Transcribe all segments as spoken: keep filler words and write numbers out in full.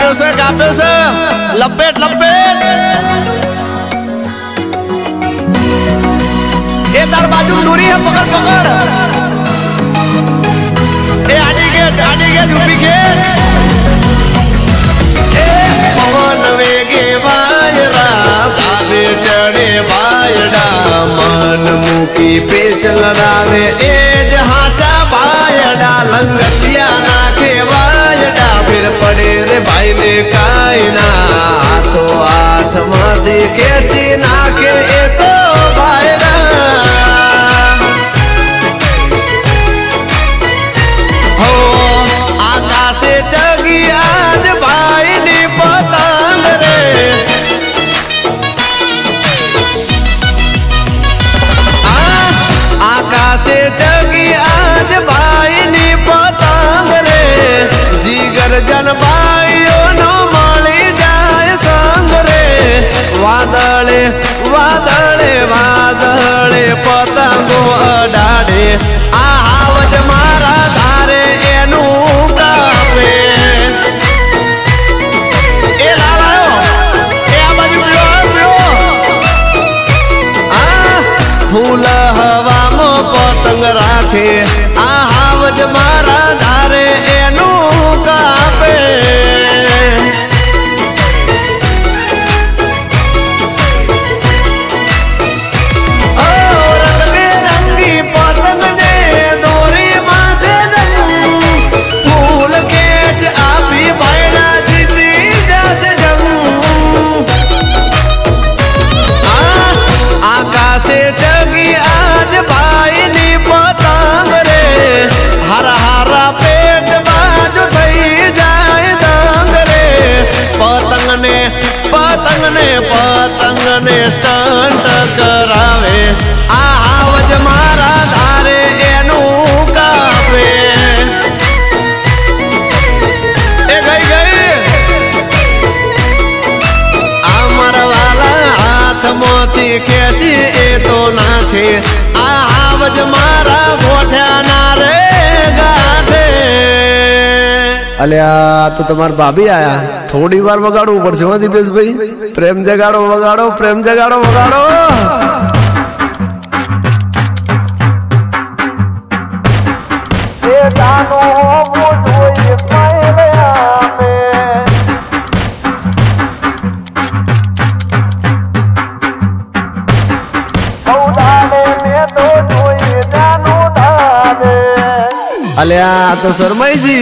काप्यो से काप्यो से लपेट लपेट ए तार बाजू दूरी है पकड़ पकड़ ए आड़ी गेज आड़ी गेज ऊपी गेज ए पवन वेगे वायरा लावे चढ़े वायड़ा मन मुकी पे चल रावे ए जहाचा वायड़ा लंगसिया नाखे वायड़ा फिर पड़े रे भाई ने कायना हाथो हाथ मधी खेची नाखे ए तो वायड़ा आकाशे चगी आज भाई नी पतंग रे आकाशे चगी आज भाई नी पतंग रे जीगर जन भाइयों नो मળી जाए संग रे वादळे वादळे वादळे पतंगो अडाडे आ आवज मारा धारे एनु कापे ए लालायो ए आ बाजू बिलो बिलो आ फूल हवा में पतंग राखे आ आवज मारा धारे एनु कापे पतंग ने पतंग ने स्टंट करावे आ आवज मारा धारे एनु कापे ए गई गई अमर वाला हाथ मोती खेची ए तो नाखे आ आवज मारा गोठा ना रे गाठे अलिया तो तुम्हार भाभी आया थोड़ी बार वगाड़ो ऊपर से दीपेश भाई प्रेम जगाड़ो वगाड़ो प्रेम जगाड़ो वगाड़ो ये जानो मुझे इस्माइल आमे औदाने में तो जोई जानो दाने अलिया तो शर्माई जी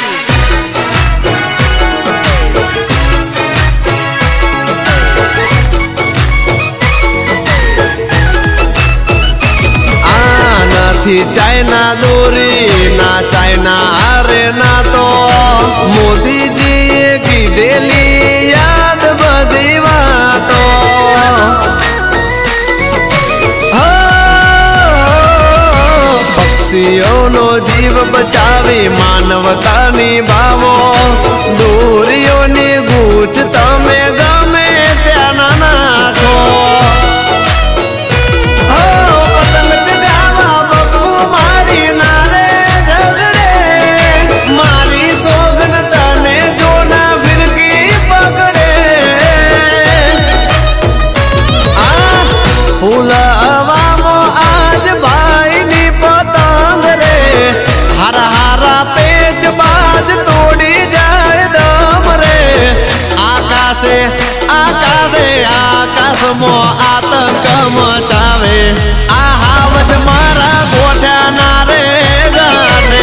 चाइना दूरी ना चाइना अरे ना तो मोदी जी की दिली याद बदी बातो पक्षियों नो जीव बचावी मानवता निभावो दूरियों नी गूंच तमे गमे त्यान नाखो फूल हवा में आज भाई नी पतंग रे हरा हरा पेच बाज तोड़ी जाए दम रे आकाशे आकाशे आकाश मो आतंक मचावे आहावज मारा गोठा ना रे गाठे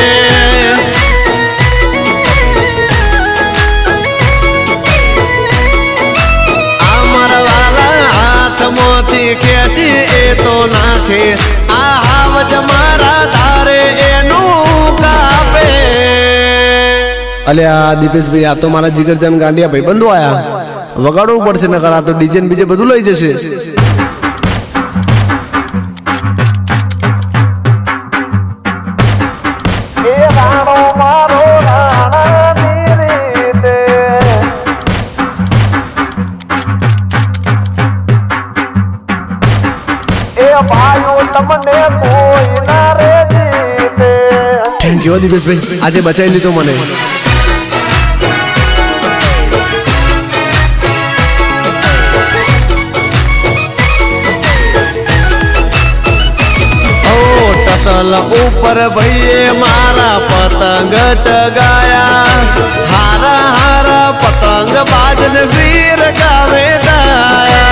मोती खेची ए तो नाखे आहावज मारा धारे एनु कापे अलिया दीपेश भाई आ तो मारा जिगर जन गांडिया भाई बंधु आया वगाड़ो ऊपर से न करा तो डीजे बीजे बदू लई जैसे थैंक यू दीपेश भाई आज बचाई ली तो मने वसल ऊपर भैये मारा पतंग चगाया हारा हारा पतंग बाजन वीर गावे डाया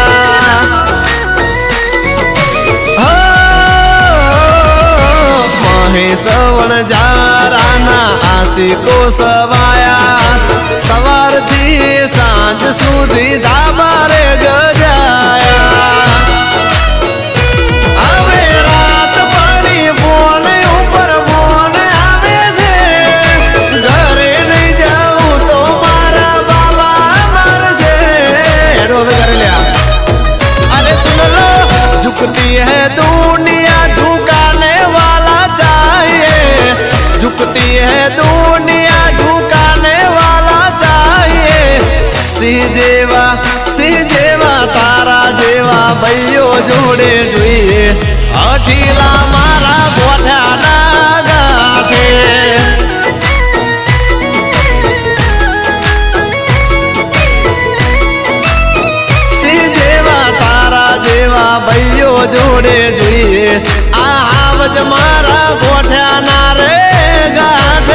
महेश वणजाराना आशिको सवाया सवार थी सांझ सुधी धाबारे गजाया હવે રાત પડી ફોન ઉપર ફોન આવે છે ઘરે નહીં જાઉં તો મારા બાબા મારશે હેડો હવે ઘરે લ્યા અરે સુન લો झुकती है दुनिया झुकाने वाला चाहिए झुकती है दुनिया झुकाने वाला चाहिए सी जेवा सी जेवा तारा जेवा भाइयों जोड़े जुए अठीला मारा गोठा ना गाठे सी जेवा तारा जेवा भाइयों जोड़े जुए आवज मारा गोठा ना रे गाठे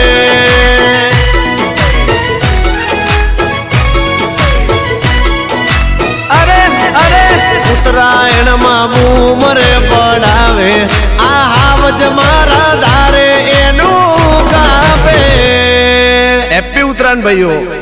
अरे अरे उत्तरायण मा बूमरे पड़ावे आवज मारा धारे एनु गावे हैप्पी उत्तरायण भाइयों।